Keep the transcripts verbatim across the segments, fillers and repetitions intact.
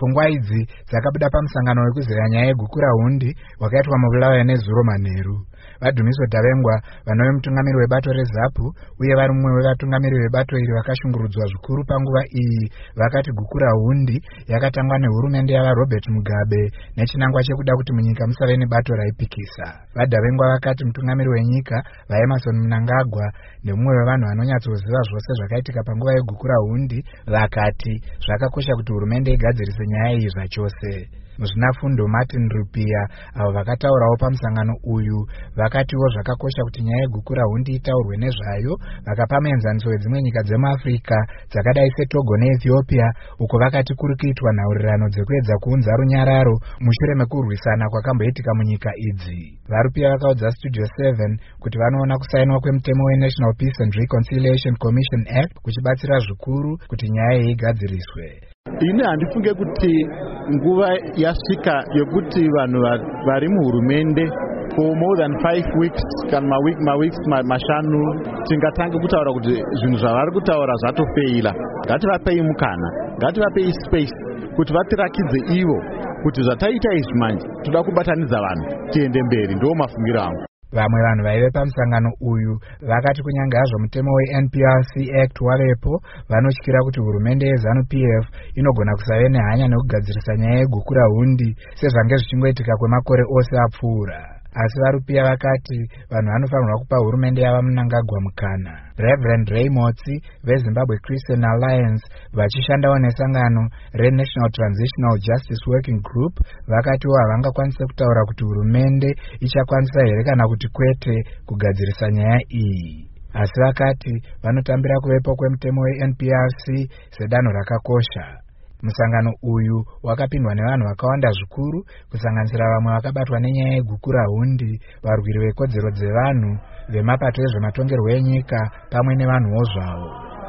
Pfungwa idzi dzakabuda pamusangano wekuzeya nyaya yegukura hundi wakaitwa mubulawayo nezuro manheru. Vadhumiso Davengwa, vanove mutungamiri webato reZAPU uye vari mumwe wevatungamiri vebato iri vakashungurudzwa zvikuru panguva iyi, vakati gukura hundi yakatangwa nehurumende yavaRobert Mugabe nechinangwa chekuda kuti munyika musave nebato raipikisa. VaDavengwa vakati mutungamiri wenyika vaEmerson Mnangagwa nemumwe wevanhu vanonyatsoziva zvose zvakaitika panguva yegukura hundi vakati zvakakosha kuti hurumende igadzirise nyaya iyi zvachose. Muzvinafundo Martin Rupia avo vakataurawo pamusangano uyu vakatiwo zvakakosha kuti nyaya yegukura hundi itaurwe nezvayo, vakapa muenzaniso wedzimwe nyika dzemuAfrica dzakadai seTogo neEthiopia uko vakati kuri kuitwa nhaurirano dzekuedza kuunza runyararo mushure mekurwisana kwakamboitika munyika idzi. VaRupia vakaudza Studio seven kuti vanoona kusainwa kwemutemo weNational Peace and Reconciliation Commission Act kuchibatsira zvikuru kuti nyaya iyi igadziriswe. Ine handifunge kuti nguva yasvika yokuti vanhu vari muhurumende for more than five weeks kana ma week ma weeks mashanu tingatanga kutaura kuti zvinhu zvavari kutaura zvatofeila. Ngativapei mukana, ngativapei space kuti vatirakidze ivo kuti zvataita izvi manje toda kubatanidza vanhu tiende mberi. Ndo mafungiro angu. Vamwe vanhu vaive pamusangano uyu vakati kunyange hazvo mutemo weN P R C Act wavepo, vanotyira kuti hurumende yeZANU P F inogona kusave nehanya nekugadzirisa nyaya yegukura hundi sezvange zvichingoitika kwemakore ose apfuura. Asi VaRupia vakati vanhu vanofanirwa kupa hurumende yava Mnangagwa mukana. Reverend Ray Motsi veZimbabwe Christian Alliance vachishandawo nesangano reNational Transitional Justice Working Group vakatiwo havangakwanise kutaura kuti hurumende ichakwanisa here kana kuti kwete kugadzirisa nyaya iyi. Asi vakati vanotambira kuvepo kwemutemo weN P R C sedanho rakakosha. Musangano uyu wakapindwa nevanhu vakawanda zvikuru kusanganisira vamwe vakabatwa nenyaya yegukura hundi, varwiri vekodzero dzevanhu, vemapato ezvematongerwo enyika pamwe nevanhuwo zvavo.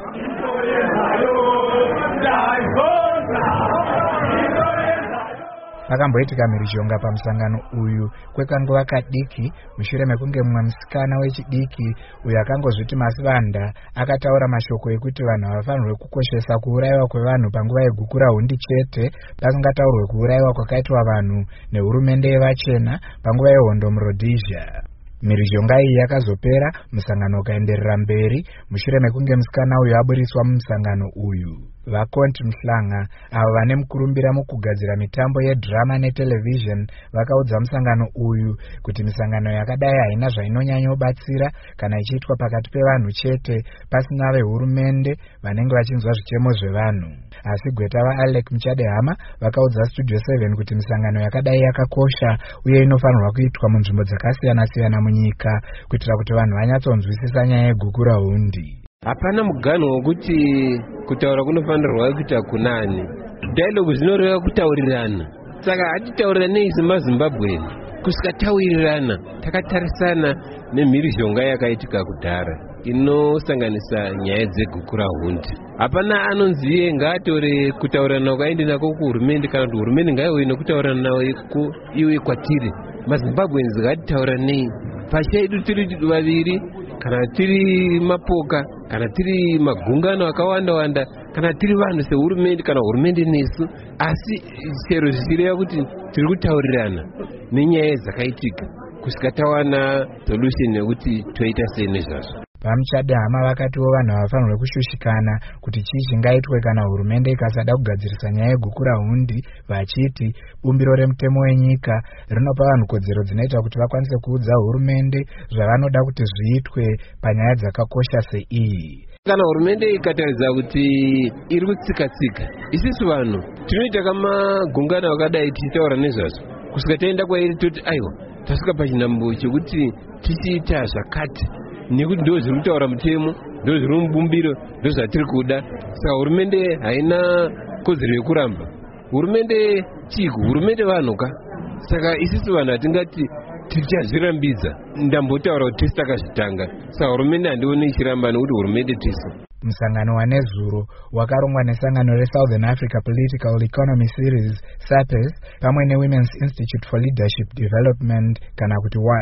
Pakamboitika mhirizhonga pamusangano uyu kwekanguva kadiki mushure mekunge mumwe musikana wechidiki uyo akangozviti Masivanda akataura mashoko ekuti vanhu havafanirwe kukoshesa kuurayiwa kwevanhu panguva yegukura hundi chete, pasingataurwe kuurayiwa kwakaitwa vanhu nehurumende yevachena panguva yehondo muRhodesia. Mhirizhonga iyi yakazopera, musangano ukaenderera mberi mushure mekunge musikana uyu aburiswa mumusangano uyu. VaConti Mhlanga avo vane mukurumbira mukugadzira mitambo yedrama netelevision vakaudza musangano uyu kuti misangano yakadai haina zvainonyanyobatsira kana ichiitwa pakati pevanhu chete pasina vehurumende vanenge vachinzwa zvichemo zvevanhu. Asi gweta vaAlec Muchadehama vakaudza Studio seven kuti misangano yakadai yakakosha uye inofanirwa kuitwa munzvimbo dzakasiyana-siyana munyika kuitira kuti vanhu vanyatsonzwisisa nyaya yegukura hundi. Hapana mugano wokuti kutaura kunofanirwa kuita kunani. Dialogue zvinoreva kutaurirana. Saka hatitaurirane semaZimbabwe kusikataurirana takatarisana nemhirizhonga yakaitika kudhara inosanganisa nyaya dzegukura hundi. Hapana anonziye ngaatore kutaurirana kwaende nako kuhurumende kana kuti hurumende ngaiwe nekutaurirana nawo iwe kwatiri. MaZimbabweans ngatitauranei pachedu tiri vaviri, kana tiri mapoka, kana tiri magungano akawanda wanda, kana tiri vanhu sehurumende kana hurumende nesu, asi chero zvichireva kuti tiri kutaurirana nenyaya dzakaitika kusikatawana solution yekuti toita sei nezvazvo. VaMuchadehama vakatiwo vanhu havafanirwe kushushikana kuti chii chingaitwe kana hurumende ikasada kugadzirisa nyaya yegukura hundi, vachiti bumbiro remutemo wenyika rinopa vanhu kodzero dzinoita kuti vakwanise kuudza hurumende zvavanoda kuti zviitwe panyaya dzakakosha seiyi. Kana hurumende ikataridza kuti iri kutsika-tsika, isisu vanhu tinoita kamagungano akadai tichitaura nezvazvo kusvika taenda kwairi toti aiwa tasvika pachinhambo chekuti tichiita zvakati nekuti ndo zviri kutaura mutemo, ndo zviri mubumbiro, ndo zvatiri kuda. Saka hurumende haina kodzero yekuramba. Hurumende chiku, hurumende vanhuka. Saka isisu vanhu hatingati tichazvirambidza. Ndambotaura kuti tisi takazvitanga. Saka hurumende handioni ichiramba nekuti hurumende tisi. Musangano wanezuro wakarongwa nesangano reSouthern Africa Political Economy Series SAPES pamwe neWomen's Institute for Leadership Development kana kuti W I L E.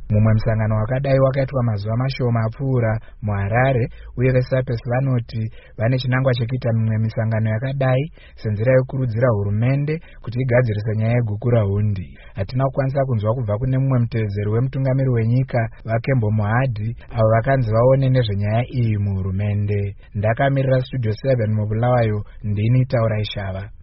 Mumwe musangano wakadai wakaitwa mazuva mashoma apfuura muHarare, uye veSAPS vanoti vane chinangwa chekuita mimwe misangano yakadai senzira yokurudzira hurumende kuti igadzirise nyaya yeguku rahundi. Hatina kukwanisa kunzwa kubva kune mumwe mutevedzeri wemutungamiri wenyika vaKembo Mohadi avo vakanzi vaone nezvenyaya iyi muhurumende. Ndakamirira Studio seven muBulawayo, ndini Taurai Shava.